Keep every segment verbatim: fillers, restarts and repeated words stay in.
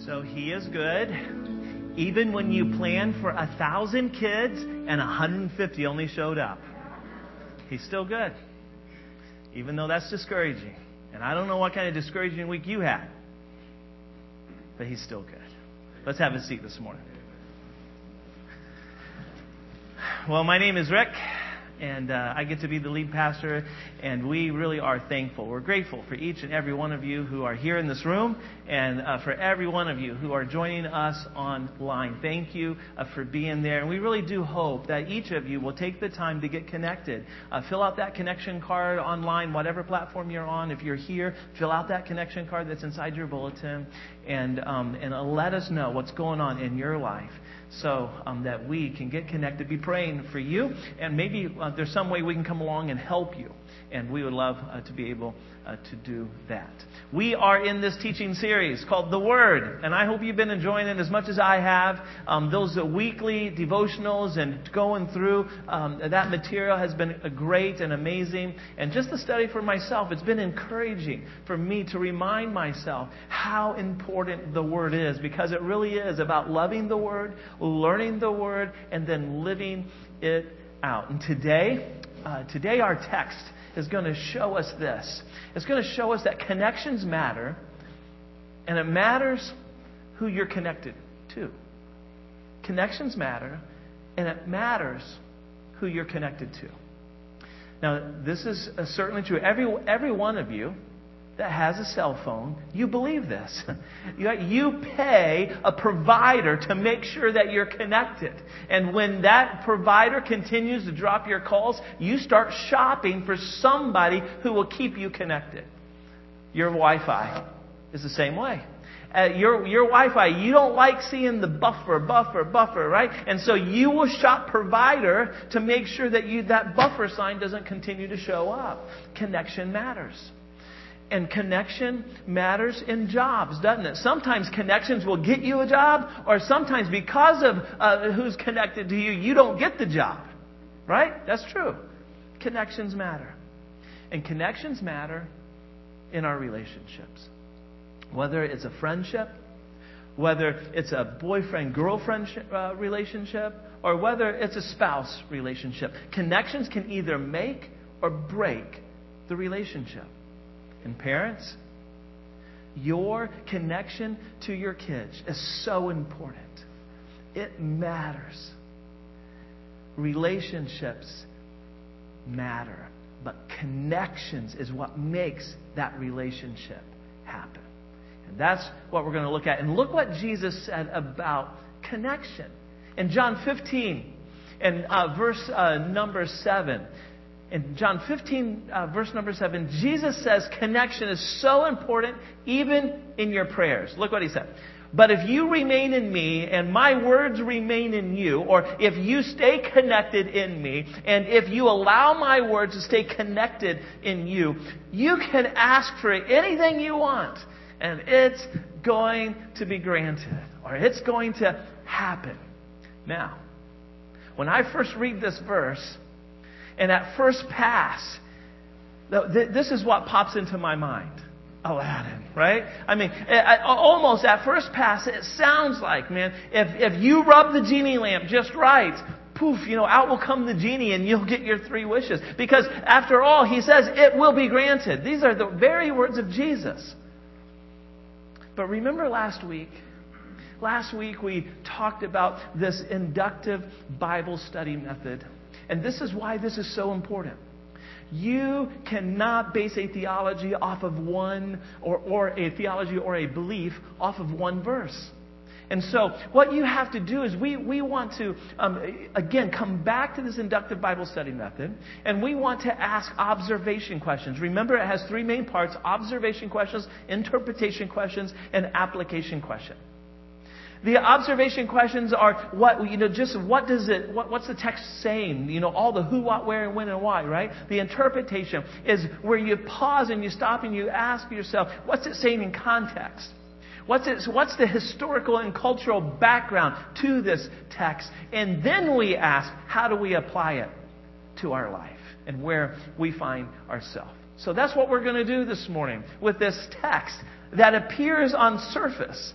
So He is good. Even when you plan for a thousand kids and one hundred fifty only showed up, He's still good. Even though that's discouraging. And I don't know what kind of discouraging week you had. But He's still good. Let's have a seat this morning. Well, my name is Rick. And uh, I get to be the lead pastor, and we really are thankful. We're grateful for each and every one of you who are here in this room, and uh, for every one of you who are joining us online. Thank you uh, for being there. And we really do hope that each of you will take the time to get connected. Uh, fill out that connection card online, whatever platform you're on. If you're here, fill out that connection card that's inside your bulletin, and um, and uh, let us know what's going on in your life, so um, that we can get connected, be praying for you, and maybe uh, there's some way we can come along and help you. And we would love uh, to be able uh, to do that. We are in this teaching series called The Word. And I hope you've been enjoying it as much as I have. Um, those uh, weekly devotionals and going through um, that material has been uh, great and amazing. And just the study for myself, it's been encouraging for me to remind myself how important the Word is. Because it really is about loving the Word, learning the Word, and then living it out. And today, uh, today our text is going to show us this. It's going to show us that connections matter, and it matters who you're connected to. Connections matter, and it matters who you're connected to. Now, this is uh, certainly true. Every every one of you that has a cell phone, you believe this. You pay a provider to make sure that you're connected. And when that provider continues to drop your calls, you start shopping for somebody who will keep you connected. Your Wi-Fi is the same way. Uh, your your Wi-Fi, you don't like seeing the buffer, buffer, buffer, right? And so you will shop provider to make sure that you that buffer sign doesn't continue to show up. Connection matters. And connection matters in jobs, doesn't it? Sometimes connections will get you a job, or sometimes because of uh, who's connected to you, you don't get the job. Right? That's true. Connections matter. And connections matter in our relationships. Whether it's a friendship, whether it's a boyfriend-girlfriend uh, relationship, or whether it's a spouse relationship. Connections can either make or break the relationship. And parents, your connection to your kids is so important. It matters. Relationships matter. But connections is what makes that relationship happen. And that's what we're going to look at. And look what Jesus said about connection. In John fifteen, and uh, verse uh, number seven. In John fifteen, uh, verse number seven, Jesus says connection is so important even in your prayers. Look what He said. But if you remain in me and my words remain in you, or if you stay connected in me, and if you allow my words to stay connected in you, you can ask for anything you want, and it's going to be granted, or it's going to happen. Now, when I first read this verse, and at first pass, this is what pops into my mind. Aladdin, right? I mean, almost at first pass, it sounds like, man, if, if you rub the genie lamp just right, poof, you know, out will come the genie and you'll get your three wishes. Because after all, He says it will be granted. These are the very words of Jesus. But remember last week, last week we talked about this inductive Bible study method. And this is why this is so important. You cannot base a theology off of one, or, or a theology or a belief off of one verse. And so what you have to do is we, we want to, um, again, come back to this inductive Bible study method. And we want to ask observation questions. Remember, it has three main parts: observation questions, interpretation questions, and application questions. The observation questions are what, you know, just what does it, what, what's the text saying? You know, all the who, what, where, and when, and why, right? The interpretation is where you pause and you stop and you ask yourself, what's it saying in context? What's it, what's the historical and cultural background to this text? And then we ask, how do we apply it to our life and where we find ourselves? So that's what we're going to do this morning with this text that appears on surface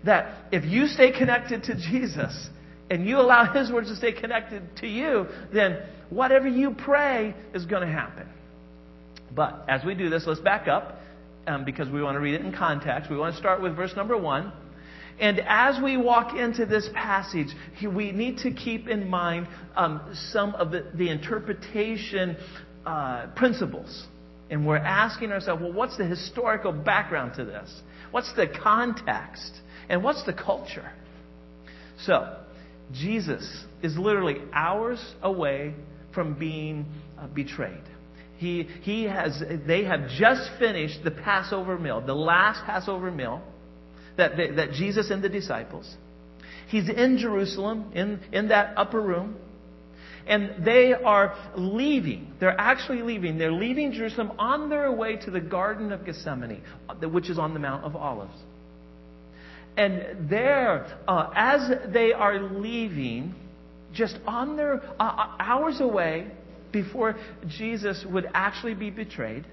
that if you stay connected to Jesus and you allow His words to stay connected to you, then whatever you pray is going to happen. But as we do this, let's back up um, because we want to read it in context. We want to start with verse number one. And as we walk into this passage, we need to keep in mind um, some of the, the interpretation uh, principles. And we're asking ourselves, well, what's the historical background to this? What's the context? And what's the culture? So, Jesus is literally hours away from being uh, betrayed. He, he has, they have just finished the Passover meal, the last Passover meal that, that, that Jesus and the disciples. He's in Jerusalem, in, in that upper room. And they are leaving. They're actually leaving. They're leaving Jerusalem on their way to the Garden of Gethsemane, which is on the Mount of Olives. And there, uh, as they are leaving, just on their uh, hours away before Jesus would actually be betrayed,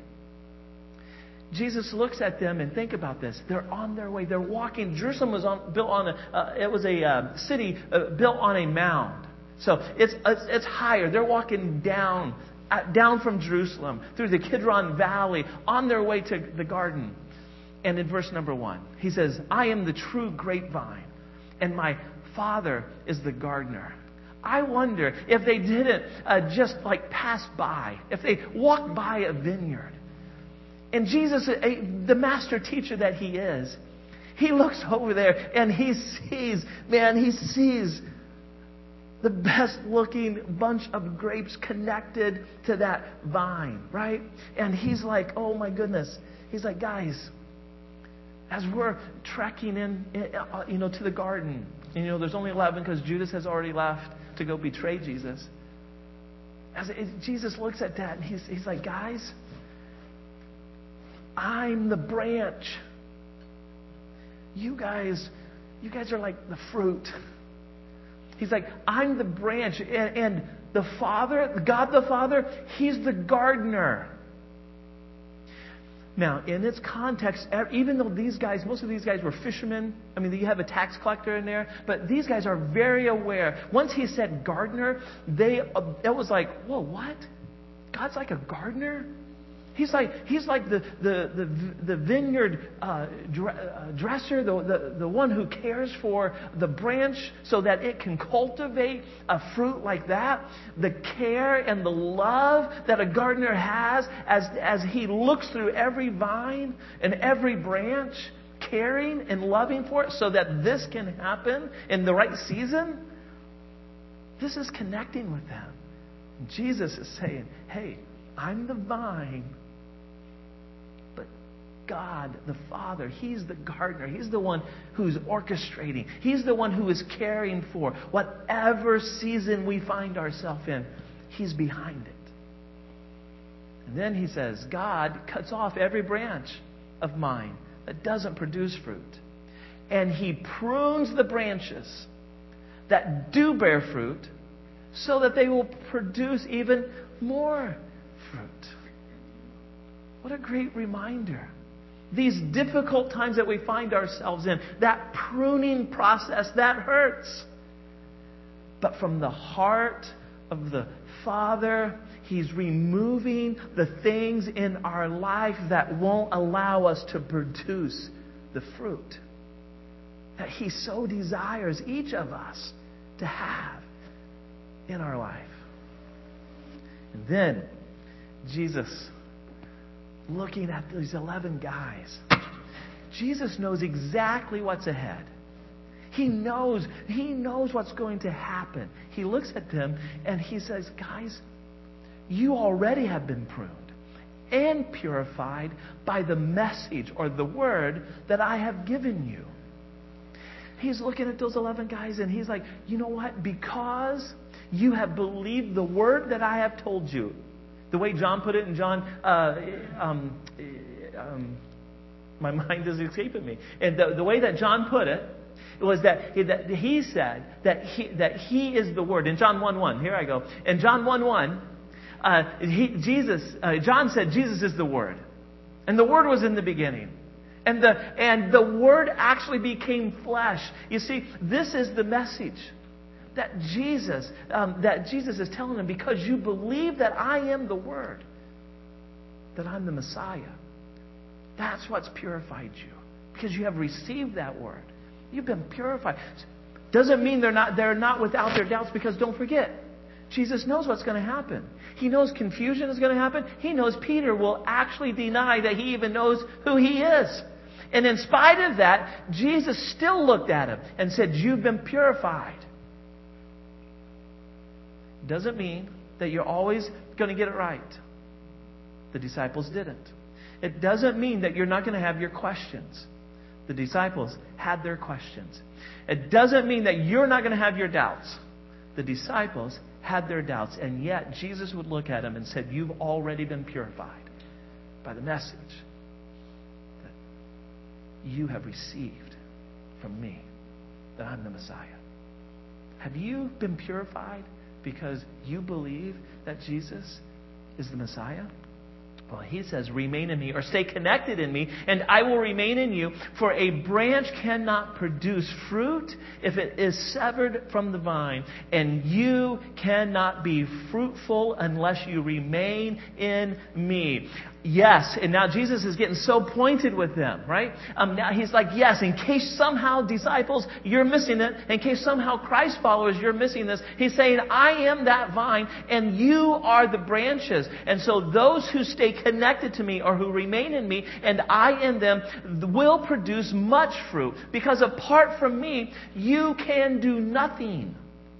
Jesus looks at them and think about this. They're on their way. They're walking. Jerusalem was on, built on a. Uh, it was a uh, city uh, built on a mound. So it's, it's it's higher. They're walking down uh, down from Jerusalem through the Kidron Valley on their way to the garden. And in verse number one, he says, "I am the true grapevine, and my Father is the gardener." I wonder if they didn't uh, just like pass by, if they walked by a vineyard. And Jesus, the master teacher that He is, He looks over there and He sees, man, He sees the best looking bunch of grapes connected to that vine, right? And He's like, oh my goodness. He's like, guys, as we're trekking in, you know, to the garden, you know, there's only eleven because Judas has already left to go betray Jesus. As Jesus looks at that and he's, he's like, guys, I'm the branch. You guys, you guys are like the fruit. He's like, I'm the branch. And, and the Father, God the Father, He's the gardener. Now, in its context, even though these guys, most of these guys were fishermen, I mean, you have a tax collector in there, but these guys are very aware. Once He said gardener, they it was like, whoa, what? God's like a gardener? He's like he's like the the the, the vineyard uh, dresser, the, the the one who cares for the branch so that it can cultivate a fruit like that. The care and the love that a gardener has as as he looks through every vine and every branch, caring and loving for it, so that this can happen in the right season. This is connecting with them. Jesus is saying, "Hey, I'm the vine." God, the Father, He's the gardener. He's the one who's orchestrating. He's the one who is caring for whatever season we find ourselves in. He's behind it. And then He says, God cuts off every branch of mine that doesn't produce fruit. And He prunes the branches that do bear fruit so that they will produce even more fruit. What a great reminder. These difficult times that we find ourselves in, that pruning process, that hurts. But from the heart of the Father, He's removing the things in our life that won't allow us to produce the fruit that He so desires each of us to have in our life. And then Jesus, looking at these eleven guys, Jesus knows exactly what's ahead. He knows, he knows what's going to happen. He looks at them and He says, guys, you already have been pruned and purified by the message or the word that I have given you. He's looking at those eleven guys and He's like, you know what? Because you have believed the word that I have told you. The way John put it in John, uh, um, um, my mind is escaping me. And the, the way that John put it was that he, that he said that he, that he is the Word. In John one one, here I go. In John one one, uh, he, Jesus, uh, John said Jesus is the Word. And the Word was in the beginning. And the, and the Word actually became flesh. You see, this is the message that Jesus, um, that Jesus is telling them, because you believe that I am the Word, that I'm the Messiah. That's what's purified you. Because you have received that Word. You've been purified. Doesn't mean they're not, they're not without their doubts, because don't forget, Jesus knows what's going to happen. He knows confusion is going to happen. He knows Peter will actually deny that he even knows who he is. And in spite of that, Jesus still looked at him and said, you've been purified. Doesn't mean that you're always going to get it right. The disciples didn't. It doesn't mean that you're not going to have your questions. The disciples had their questions. It doesn't mean that you're not going to have your doubts. The disciples had their doubts, and yet Jesus would look at them and said, you've already been purified by the message that you have received from me, that I'm the Messiah. Have you been purified because you believe that Jesus is the Messiah? Well, he says, remain in me, or stay connected in me, and I will remain in you. For a branch cannot produce fruit if it is severed from the vine, and you cannot be fruitful unless you remain in me. Yes, and now Jesus is getting so pointed with them, right? Um, now he's like, yes, in case somehow, disciples, you're missing it. In case somehow, Christ followers, you're missing this. He's saying, I am that vine, and you are the branches. And so those who stay connected to me, or who remain in me, and I in them, will produce much fruit. Because apart from me, you can do nothing.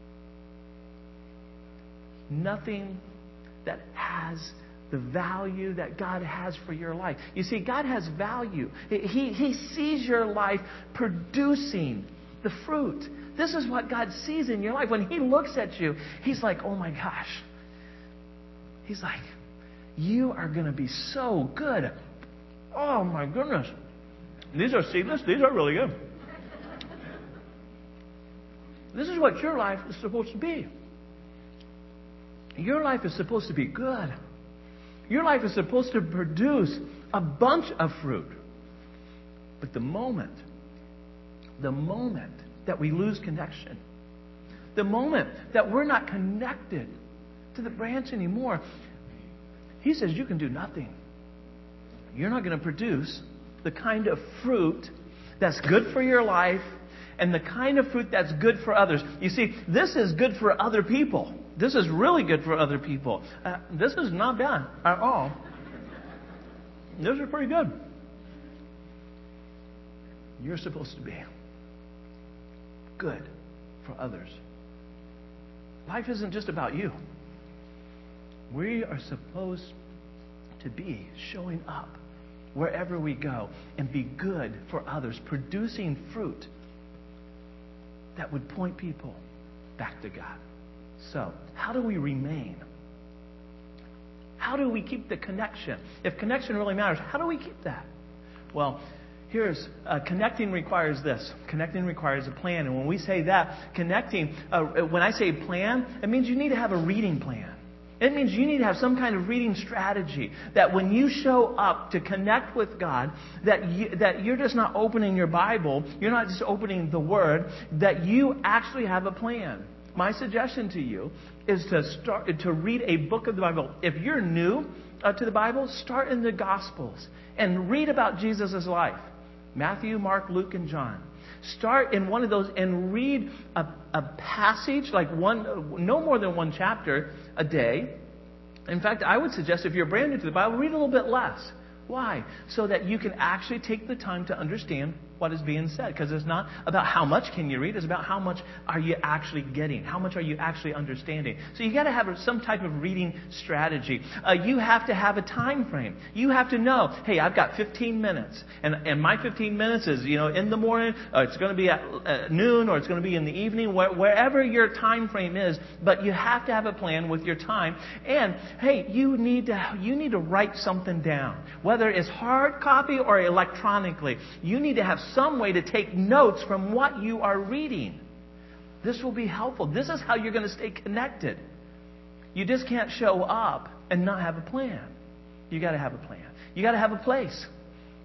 Nothing that has the value that God has for your life. You see, God has value. He, he sees your life producing the fruit. This is what God sees in your life. When He looks at you, He's like, oh my gosh. He's like, you are going to be so good. Oh my goodness. These are seedless. These are really good. This is what your life is supposed to be. Your life is supposed to be good. Your life is supposed to produce a bunch of fruit. But the moment, the moment that we lose connection, the moment that we're not connected to the branch anymore, He says you can do nothing. You're not going to produce the kind of fruit that's good for your life and the kind of fruit that's good for others. You see, this is good for other people. This is really good for other people. Uh, this is not bad at all. This is pretty good. You're supposed to be good for others. Life isn't just about you. We are supposed to be showing up wherever we go and be good for others, producing fruit that would point people back to God. So, how do we remain? How do we keep the connection? If connection really matters, how do we keep that? Well, here's, uh, connecting requires this. Connecting requires a plan. And when we say that, connecting, uh, when I say plan, it means you need to have a reading plan. It means you need to have some kind of reading strategy that when you show up to connect with God, that you, that you're just not opening your Bible, you're not just opening the Word, that you actually have a plan. My suggestion to you is to start to read a book of the Bible. If you're new uh, to the Bible, start in the Gospels and read about Jesus' life. Matthew, Mark, Luke, and John. Start in one of those and read a, a passage, like one, no more than one chapter a day. In fact, I would suggest if you're brand new to the Bible, read a little bit less. Why? So that you can actually take the time to understand what is being said. Because it's not about how much can you read. It's about how much are you actually getting. How much are you actually understanding. So you got to have some type of reading strategy. Uh, you have to have a time frame. You have to know, hey, I've got fifteen minutes. And, and my fifteen minutes is, you know, in the morning, or it's going to be at uh, noon, or it's going to be in the evening, where, wherever your time frame is. But you have to have a plan with your time. And, hey, you need to, you need to write something down. Whether it's hard copy or electronically, you need to have some way to take notes from what you are reading. This will be helpful. This is how you're going to stay connected. You just can't show up and not have a plan. You got to have a plan. You got to have a place.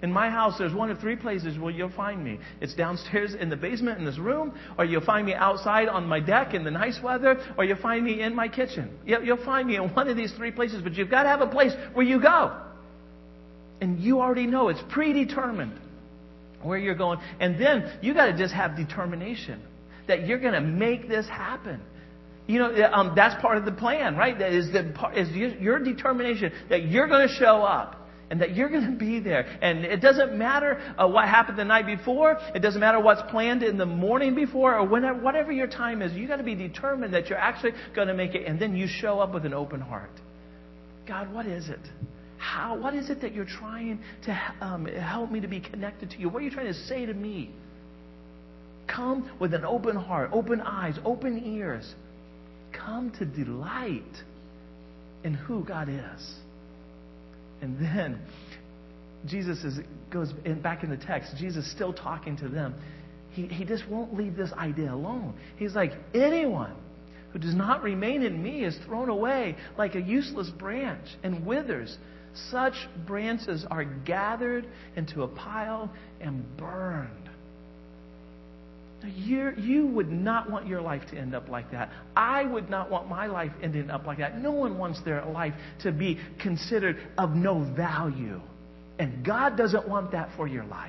In my house, there's one of three places where you'll find me. It's downstairs in the basement in this room, or you'll find me outside on my deck in the nice weather, or you'll find me in my kitchen. You'll find me in one of these three places, but you've got to have a place where you go. And you already know it's predetermined where you're going. And then you got to just have determination that you're going to make this happen. You know, um, that's part of the plan, right? That is, the, is your determination that you're going to show up and that you're going to be there. And it doesn't matter uh, what happened the night before. It doesn't matter what's planned in the morning before or whenever, whatever your time is. You got to be determined that you're actually going to make it. And then you show up with an open heart. God, what is it? How? What is it that you're trying to um, help me to be connected to you? What are you trying to say to me? Come with an open heart, open eyes, open ears. Come to delight in who God is. And then Jesus is, goes in, back in the text. Jesus is still talking to them. He, he just won't leave this idea alone. He's like, anyone who does not remain in me is thrown away like a useless branch and withers. Such branches are gathered into a pile and burned. Now, you you would not want your life to end up like that. I would not want my life ending up like that. No one wants their life to be considered of no value. And God doesn't want that for your life.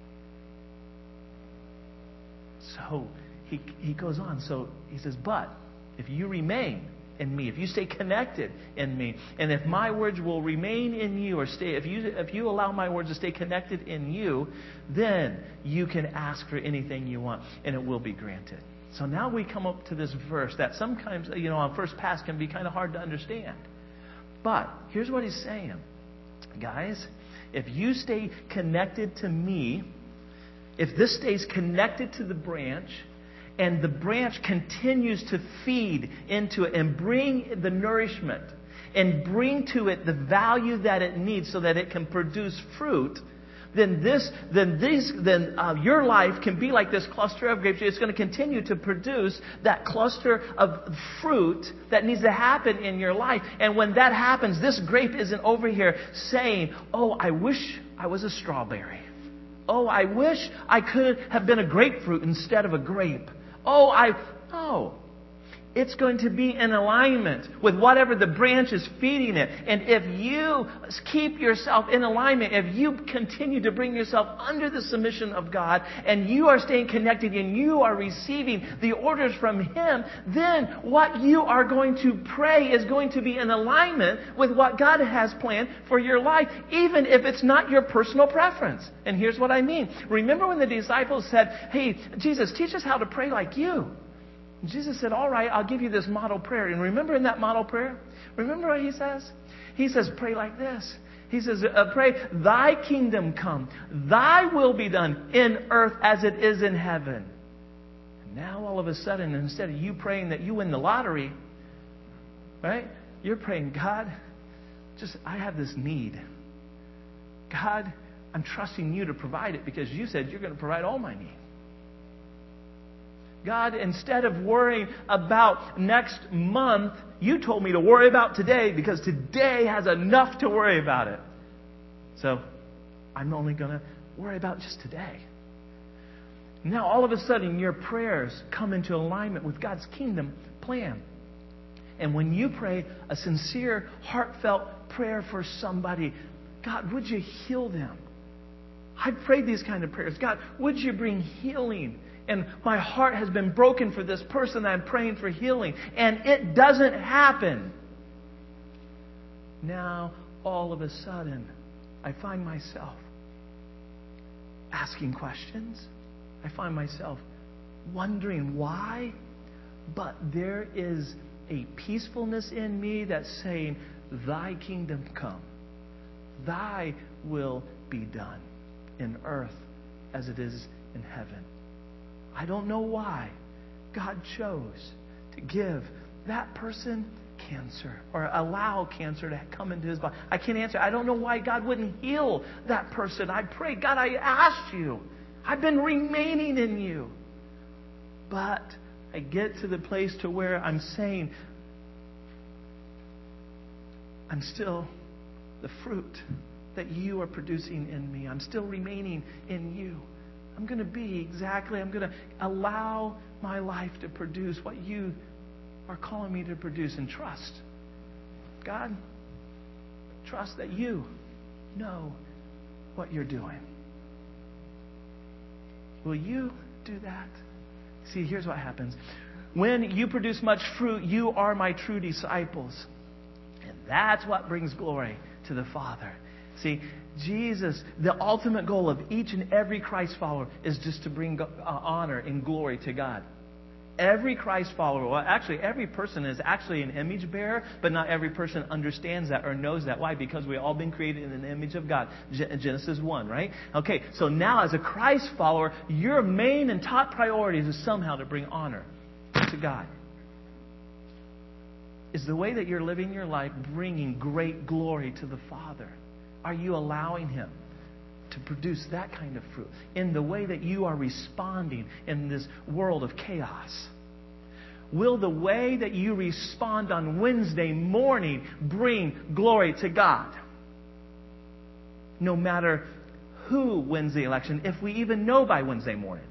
So he, he goes on. So he says, but if you remain in me, if you stay connected in me, and if my words will remain in you, or stay, if you if you allow my words to stay connected in you, then you can ask for anything you want, and it will be granted. So now we come up to this verse that sometimes, you know, on first pass can be kind of hard to understand. But here's what he's saying, guys: if you stay connected to me, if this stays connected to the branch, and the branch continues to feed into it and bring the nourishment and bring to it the value that it needs so that it can produce fruit, then this, then these, then uh, your life can be like this cluster of grapes. It's going to continue to produce that cluster of fruit that needs to happen in your life. And when that happens, this grape isn't over here saying, "Oh, I wish I was a strawberry. Oh, I wish I could have been a grapefruit instead of a grape. Oh, I... No. It's going to be in alignment with whatever the branch is feeding it. And if you keep yourself in alignment, if you continue to bring yourself under the submission of God, and you are staying connected and you are receiving the orders from Him, then what you are going to pray is going to be in alignment with what God has planned for your life, even if it's not your personal preference. And here's what I mean. Remember when the disciples said, "Hey, Jesus, teach us how to pray like you." Jesus said, "All right, I'll give you this model prayer." And remember in that model prayer, remember what He says? He says, pray like this. He says, uh, pray, "Thy kingdom come, Thy will be done in earth as it is in heaven." And now all of a sudden, instead of you praying that you win the lottery, right? You're praying, "God, just I have this need. God, I'm trusting you to provide it because you said you're going to provide all my needs. God, instead of worrying about next month, you told me to worry about today because today has enough to worry about it. So I'm only going to worry about just today." Now, all of a sudden, your prayers come into alignment with God's kingdom plan. And when you pray a sincere, heartfelt prayer for somebody, "God, would you heal them?" I've prayed these kind of prayers. "God, would you bring healing? And my heart has been broken for this person that I'm praying for healing. And it doesn't happen." Now, all of a sudden, I find myself asking questions. I find myself wondering why. But there is a peacefulness in me that's saying, "Thy kingdom come. Thy will be done in earth as it is in heaven." I don't know why God chose to give that person cancer or allow cancer to come into his body. I can't answer. I don't know why God wouldn't heal that person. I pray, "God, I asked you. I've been remaining in you." But I get to the place to where I'm saying, I'm still, the fruit that you are producing in me. I'm still remaining in you. I'm going to be exactly, I'm going to allow my life to produce what you are calling me to produce, and trust. God, trust that you know what you're doing. Will you do that? See, here's what happens. When you produce much fruit, you are my true disciples. And that's what brings glory to the Father. See, Jesus, the ultimate goal of each and every Christ follower is just to bring uh, honor and glory to God. Every Christ follower, well, actually, every person is actually an image bearer, but not every person understands that or knows that. Why? Because we've all been created in the image of God. Genesis one, right? Okay, so now as a Christ follower, your main and top priority is somehow to bring honor to God. Is the way that you're living your life bringing great glory to the Father? Are you allowing Him to produce that kind of fruit in the way that you are responding in this world of chaos? Will the way that you respond on Wednesday morning bring glory to God? No matter who wins the election, if we even know by Wednesday morning.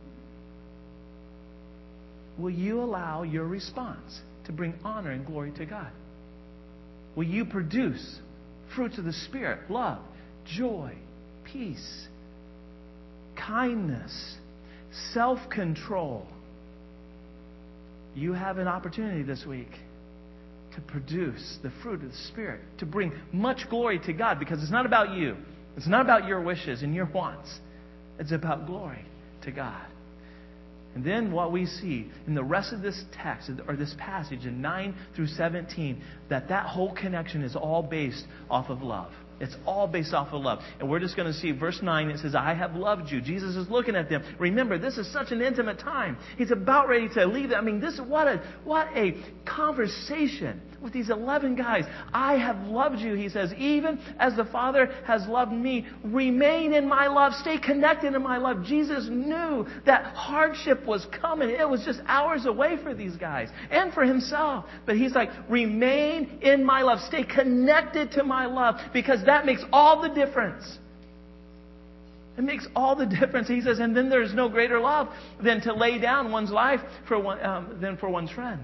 Will you allow your response to bring honor and glory to God? Will you produce fruits of the Spirit, love, joy, peace, kindness, self-control? You have an opportunity this week to produce the fruit of the Spirit, to bring much glory to God, because it's not about you. It's not about your wishes and your wants. It's about glory to God. And then what we see in the rest of this text, or this passage in nine through seventeen, that that whole connection is all based off of love. It's all based off of love. And we're just going to see verse nine. It says, I have loved you. Jesus is looking at them. Remember, this is such an intimate time. He's about ready to leave them. I mean, this what a what a conversation with these eleven guys. I have loved you, he says, even as the Father has loved me. Remain in my love. Stay connected in my love. Jesus knew that hardship was coming. It was just hours away for these guys and for himself. But he's like, remain in my love. Stay connected to my love, because that makes all the difference. It makes all the difference. He says, and then there's no greater love than to lay down one's life for one, um, than for one's friend.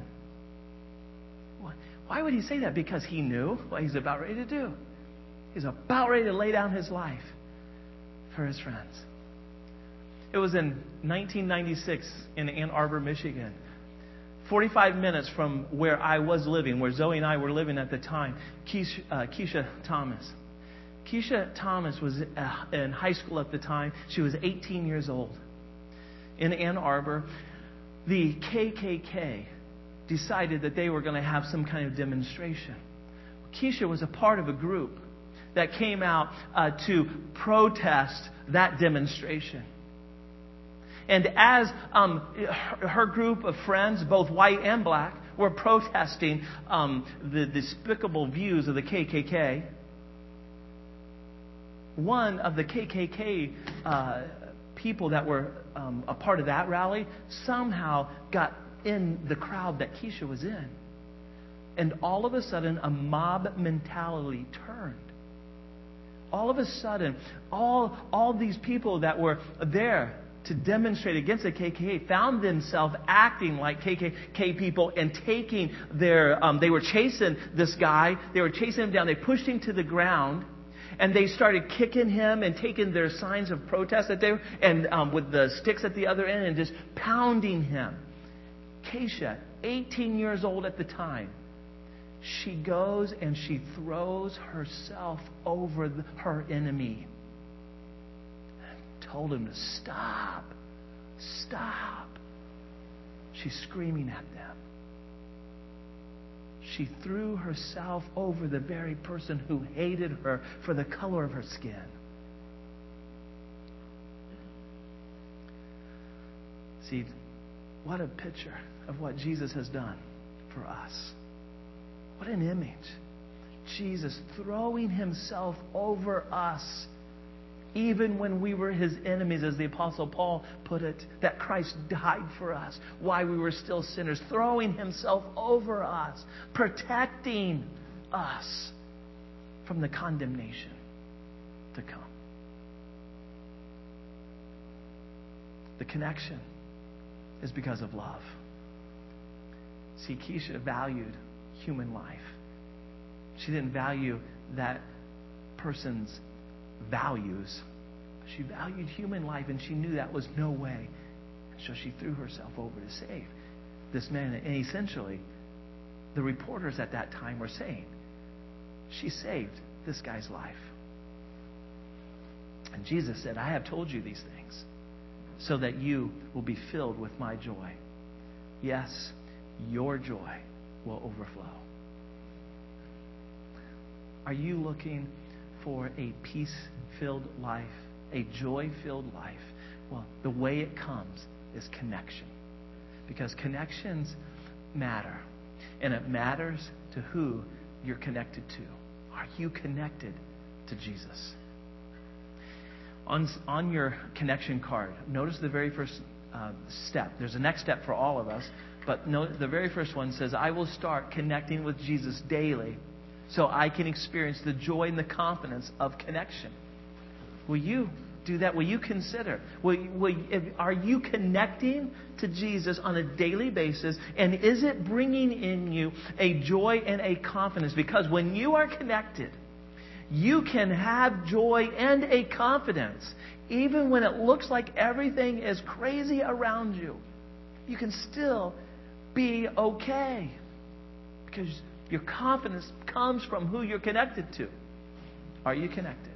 Why would he say that? Because he knew what he's about ready to do. He's about ready to lay down his life for his friends. It was in nineteen ninety-six in Ann Arbor, Michigan. forty-five minutes from where I was living, where Zoe and I were living at the time, Keisha, uh, Keisha Thomas. Keisha Thomas was uh, in high school at the time. She was eighteen years old. In Ann Arbor, the K K K decided that they were going to have some kind of demonstration. Keisha was a part of a group that came out uh, to protest that demonstration. And as um, her, her group of friends, both white and black, were protesting um, the despicable views of the K K K, one of the K K K uh, people that were um, a part of that rally somehow got in the crowd that Keisha was in. And all of a sudden, a mob mentality turned. All of a sudden, all, all these people that were there to demonstrate against the K K K found themselves acting like K K K people and taking their, um, they were chasing this guy. They were chasing him down. They pushed him to the ground. And they started kicking him and taking their signs of protest that they were, and um, with the sticks at the other end, and just pounding him. Keisha, eighteen years old at the time, she goes and she throws herself over the, her enemy. Told him to stop. Stop. She's screaming at them. She threw herself over the very person who hated her for the color of her skin. See, what a picture of what Jesus has done for us. What an image. Jesus throwing himself over us, even when we were his enemies, as the Apostle Paul put it, that Christ died for us while we were still sinners, throwing himself over us, protecting us from the condemnation. to come. The connection is because of love. See, Keisha valued human life. She didn't value that person's values. She valued human life, and she knew that was no way. And so she threw herself over to save this man. And essentially, the reporters at that time were saying, she saved this guy's life. And Jesus said, I have told you these things so that you will be filled with my joy. Yes, your joy will overflow. Are you looking for a peace-filled life, a joy-filled life? Well, the way it comes is connection. Because connections matter. And it matters to who you're connected to. Are you connected to Jesus? On, on your connection card, notice the very first uh, step. There's a next step for all of us. But note, the very first one says, I will start connecting with Jesus daily so I can experience the joy and the confidence of connection. Will you do that? Will you consider? Will, will, if, are you connecting to Jesus on a daily basis? And is it bringing in you a joy and a confidence? Because when you are connected, you can have joy and a confidence. Even when it looks like everything is crazy around you, you can still be okay. Because your confidence comes from who you're connected to. Are you connected?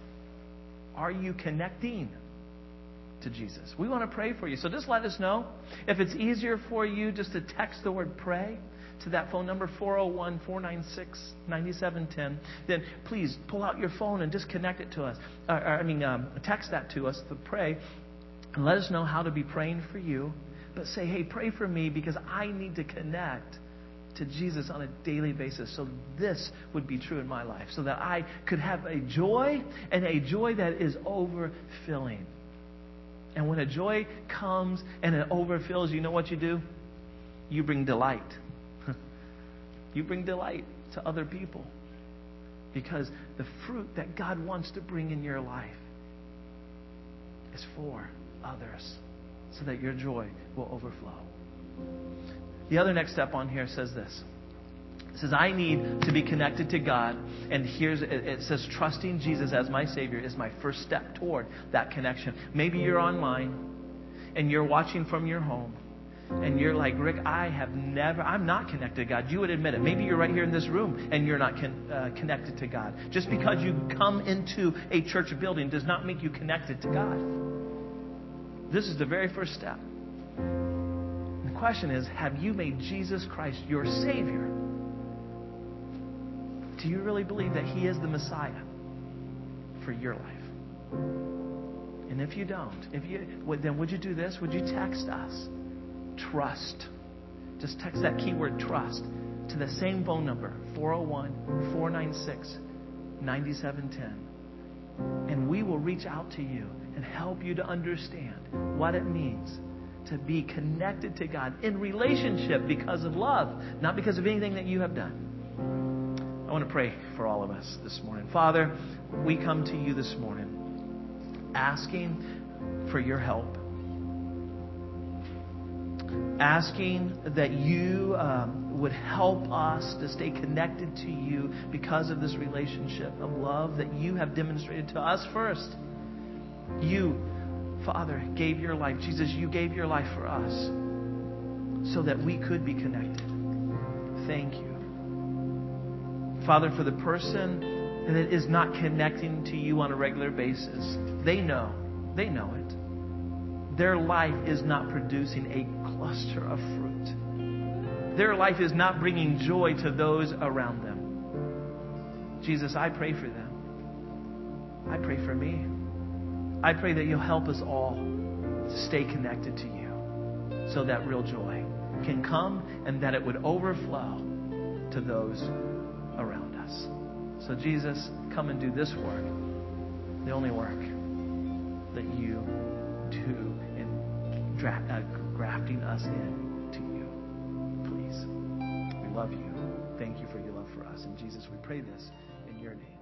Are you connecting to Jesus? We want to pray for you. So just let us know. If it's easier for you just to text the word pray to that phone number, four oh one, four nine six, nine seven one oh, then please pull out your phone and just connect it to us. Uh, I mean, um, text that to us to pray. And let us know how to be praying for you. But say, hey, pray for me because I need to connect to Jesus on a daily basis so this would be true in my life. So that I could have a joy and a joy that is overfilling. And when a joy comes and it overfills, you know what you do? You bring delight. You bring delight to other people. Because the fruit that God wants to bring in your life is for others. So that your joy will overflow. The other next step on here says this. It says, I need to be connected to God. And here's it says, trusting Jesus as my Savior is my first step toward that connection. Maybe you're online and you're watching from your home. And you're like, Rick, I have never, I'm not connected to God. You would admit it. Maybe you're right here in this room and you're not con, uh, connected to God. Just because you come into a church building does not make you connected to God. This is the very first step. The question is, have you made Jesus Christ your Savior? Do you really believe that He is the Messiah for your life? And if you don't, if you, then would you do this? Would you text us? Trust. Just text that keyword trust to the same phone number, four oh one, four nine six, nine seven one oh. And we will reach out to you and help you to understand what it means to be connected to God in relationship because of love, not because of anything that you have done. I want to pray for all of us this morning. Father, we come to you this morning asking for your help. Asking that you um, would help us to stay connected to you because of this relationship of love that you have demonstrated to us first. You, Father, gave your life. Jesus, you gave your life for us so that we could be connected. Thank you. Father, for the person that is not connecting to you on a regular basis, they know. They know it. Their life is not producing a cluster of fruit. Their life is not bringing joy to those around them. Jesus, I pray for them. I pray for me. I pray that you'll help us all to stay connected to you so that real joy can come and that it would overflow to those around us. So Jesus, come and do this work, the only work that you do in dra- uh, grafting us in to you. Please. We love you. Thank you for your love for us. And Jesus, we pray this in your name.